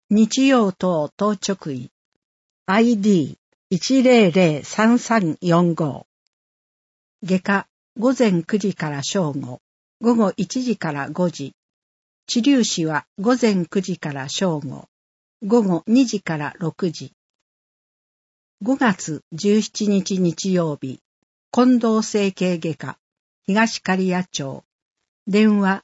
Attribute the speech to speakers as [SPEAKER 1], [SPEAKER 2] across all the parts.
[SPEAKER 1] 日曜等当直医 ID1003345 外科午前9時から正午、午後1時から5時。治療士は午前9時から正午、午後2時から6時。5月17日日曜日、近藤整形外科、東刈谷町、電話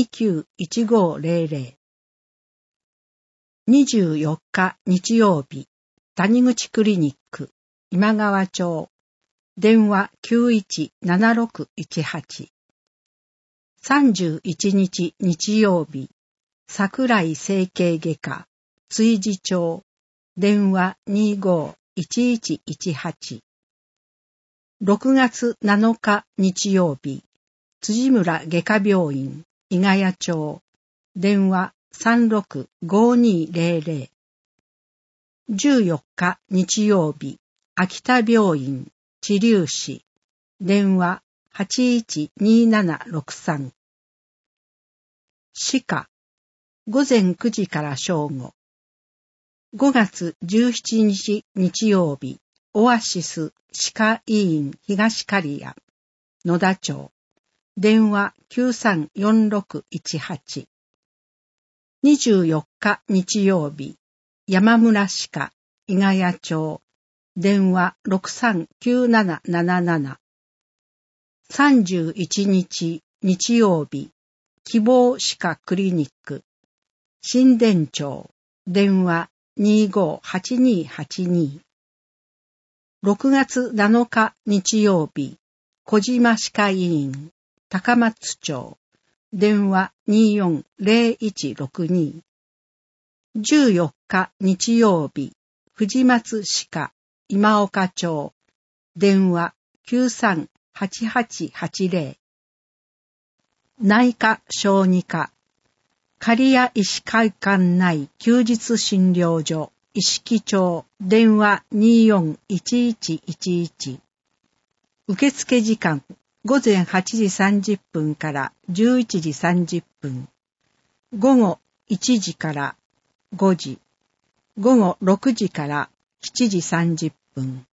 [SPEAKER 1] 291500。24日日曜日、谷口クリニック、今川町、電話917618。31日日曜日、桜井整形外科、築地町、電話251118。6月7日日曜日、辻村外科病院、伊ヶ谷町、電話365200。14日日曜日、秋田病院、治療士、電話812763。歯科、午前9時から正午。5月17日日曜日、オアシス歯科医院東刈谷、野田町、電話934618。24日日曜日、山村歯科、伊ヶ谷町、電話639777。31日日曜日、希望歯科クリニック、新田町、電話258282。6月7日日曜日、小島歯科医院、高松町、電話240162。14日日曜日、藤松歯科、今岡町、電話938880。内科小児科、刈谷医師会館内休日診療所、一色町、電話241111。受付時間、午前8時30分から11時30分。午後1時から5時。午後6時から7時30分。